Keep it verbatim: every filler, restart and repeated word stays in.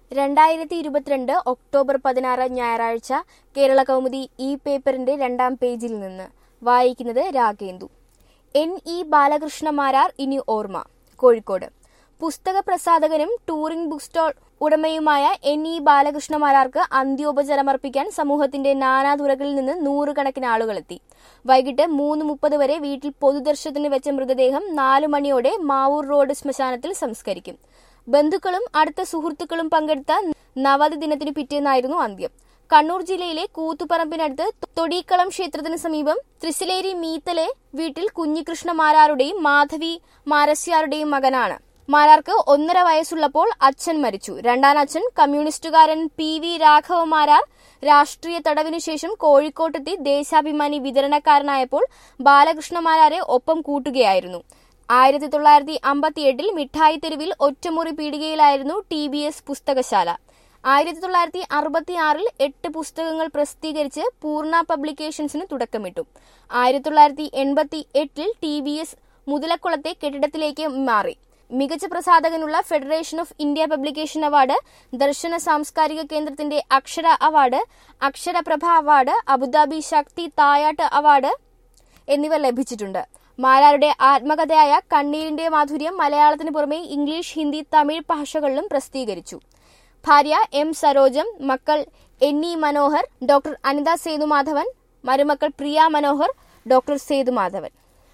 രണ്ടായിരത്തി ഇരുപത്തിരണ്ട് ഒക്ടോബർ പതിനാറ് ഞായറാഴ്ച കേരള കൗമുദി ഈ പേപ്പറിന്റെ രണ്ടാം പേജിൽ നിന്ന് വായിക്കുന്നത് രാഗേന്ദു. എൻ ഇ ബാലകൃഷ്ണമാരാർ ഇനി ഓർമ്മ. കോഴിക്കോട് പുസ്തക പ്രസാധകനും ടൂറിംഗ് ബുക്ക് സ്റ്റോൾ ഉടമയുമായ എൻ ഇ ബാലകൃഷ്ണമാരാർക്ക് അന്ത്യോപചാരമർപ്പിക്കാൻ സമൂഹത്തിന്റെ നാനാതുറകളിൽ നിന്ന് നൂറുകണക്കിന് ആളുകളെത്തി. വൈകിട്ട് മൂന്ന് മുപ്പത് വരെ വീട്ടിൽ പൊതുദർശനത്തിന് വെച്ച മൃതദേഹം നാലു മണിയോടെ മാവൂർ റോഡ് ശ്മശാനത്തിൽ സംസ്കരിക്കും. ബന്ധുക്കളും അടുത്ത സുഹൃത്തുക്കളും പങ്കെടുത്ത നവതി ദിനത്തിനു പിറ്റേന്നായിരുന്നു അന്ത്യം. കണ്ണൂർ ജില്ലയിലെ കൂത്തുപറമ്പിനടുത്ത് തൊടീക്കളം ക്ഷേത്രത്തിന് സമീപം തൃശ്ശിലേരി മീത്തലെ വീട്ടിൽ കുഞ്ഞികൃഷ്ണ മാരാരുടെയും മാധവി മാരസ്യാരുടെയും മകനാണ്. മാരാർക്ക് ഒന്നര വയസ്സുള്ളപ്പോൾ അച്ഛൻ മരിച്ചു. രണ്ടാം അച്ഛൻ കമ്മ്യൂണിസ്റ്റുകാരൻ പി വി രാഘവ മാരാർ രാഷ്ട്രീയ തടവിനു ശേഷം കോഴിക്കോട്ടെത്തി ദേശാഭിമാനി വിതരണക്കാരനായപ്പോൾ ബാലകൃഷ്ണ മാരാരെ ഒപ്പം കൂട്ടുകയായിരുന്നു. ആയിരത്തി തൊള്ളായിരത്തി അമ്പത്തി എട്ടിൽ മിഠായി തെരുവിൽ ഒറ്റമുറി പീടികയിലായിരുന്നു ടി ബി എസ് പുസ്തകശാല. ആയിരത്തി തൊള്ളായിരത്തി അറുപത്തി ആറിൽ എട്ട് പുസ്തകങ്ങൾ പ്രസിദ്ധീകരിച്ച് പൂർണ്ണ പബ്ലിക്കേഷൻസിന് തുടക്കമിട്ടു. ആയിരത്തി തൊള്ളായിരത്തി എൺപത്തി എട്ടിൽ ടി ബി എസ് മുതലക്കുളത്തെ കെട്ടിടത്തിലേക്ക് മാറി. മികച്ച പ്രസാധകനുള്ള federation of India publication award, Darshana സാംസ്കാരിക കേന്ദ്രത്തിന്റെ Akshara award, Aksharaprabha award, Abu Dhabi Shakthi Thayat award എന്നിവ ലഭിച്ചിട്ടുണ്ട്. മാരാരുടെ ആത്മകഥയായ കണ്ണീരിന്റെ മാധുര്യം മലയാളത്തിന് പുറമെ ഇംഗ്ലീഷ്, ഹിന്ദി, തമിഴ് ഭാഷകളിലും പ്രസിദ്ധീകരിച്ചു. ഭാര്യ എം സരോജം, മക്കൾ N E Manohar, doctor Anitha Sethumadhavan, മരുമക്കൾ പ്രിയ മനോഹർ, ഡോക്ടർ സേതുമാധവൻ.